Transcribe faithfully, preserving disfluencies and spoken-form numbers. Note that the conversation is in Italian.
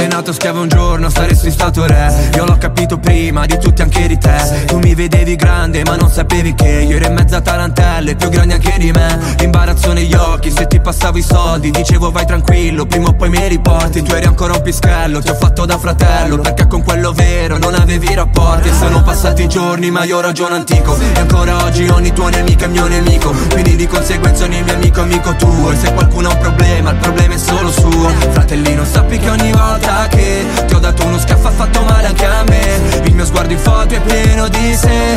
Sei nato schiavo un giorno, saresti stato re. Io l'ho capito prima di tutti, anche di te. Tu mi vedevi grande ma non sapevi che io ero in mezzo a tarantelle, più grandi anche di me. Imbarazzo negli occhi se ti passavo i soldi. Dicevo vai tranquillo, prima o poi mi riporti. Tu eri ancora un pischello, ti ho fatto da fratello, perché con quello vero non avevi rapporti. E sono passati giorni ma io ragiono antico. E ancora oggi ogni tuo nemico è mio nemico, quindi di conseguenza ogni mio amico è amico tuo. E se qualcuno ha un problema, il problema è solo suo. Fratellino, sappi che ogni volta che ti ho dato uno schiaffo ha fatto male anche a me. Il mio sguardo in foto è pieno di sé.